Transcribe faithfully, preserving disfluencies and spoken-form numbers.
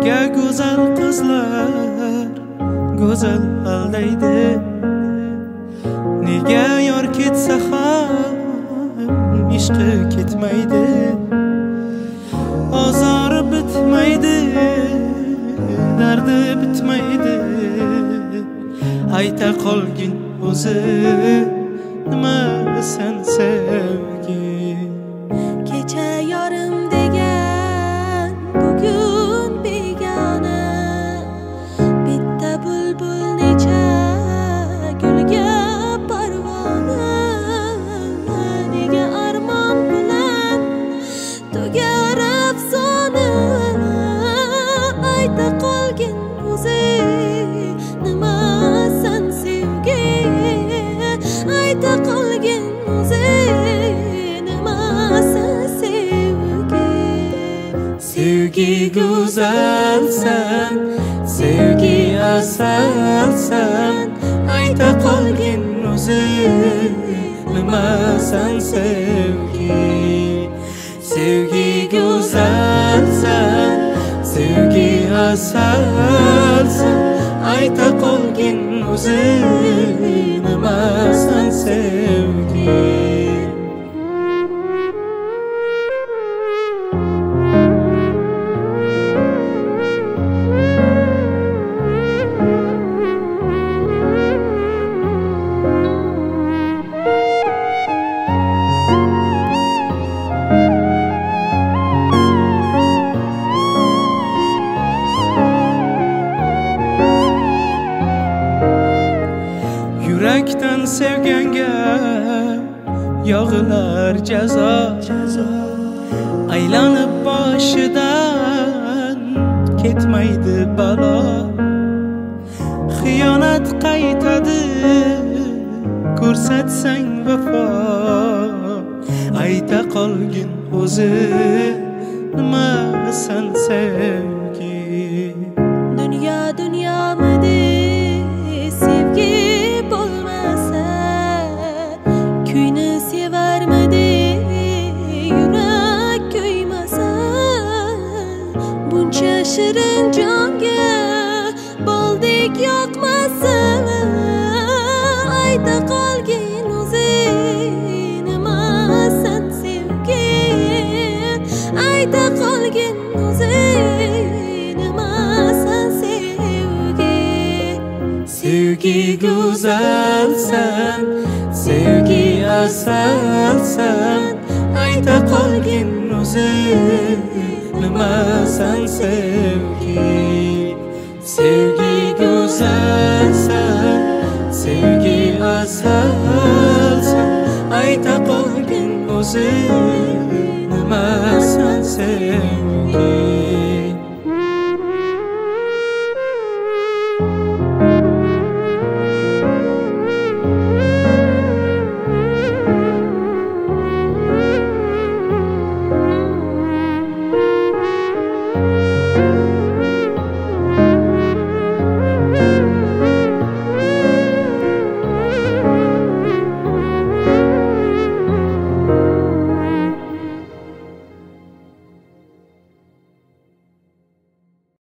Nega go'zal qizlar go'zal aldaydi? Nega yor ketsa ham ishqi ketmaydi? Ozori bitmaydi, dardi bitmaydi. Ayta qolgin o'zi nima sen sevgi? Kecha yorim degan bugun begona. Bitta bulbul necha gulga parvona. Nega armon bilan tugar afsona? Ayta qolgin o'zi nima sen sevgi? Ayta qolgin o'zi nima sen sevgi? Sevgi go'zalsan, sevgi asalsan. Ayta qolgin o'zi nima sen sevgi? Sevgi go'zalsan, sevgi asalsan. Ayta qolgin o'zi nima sen sevgi? Yurakdan sevganga yog'ilar jazo. Aylanib boshidan ketmaydi balo. Xiyonat qaytadi ko'rsatsang vafo. Ayta qolgin o'zi nima sen sevgi? Dunyo dunyomidi sevgi bo'lmasa, kuyni sevarmidi yurak kuymasa? Buncha shirin jonga boldek yoqmasa? Ayta qolgin o'zi nima sen sevgi? Ayta qolgin o'zi nima sen sevgi? Sevgi go'zalsan, sevgi asalsan. Ayta qolgin o'zi nima sen sevgi? Sevgi go'zalsan, sevgi asalsan. Ayta qolgin o'zi nima sen sevgi?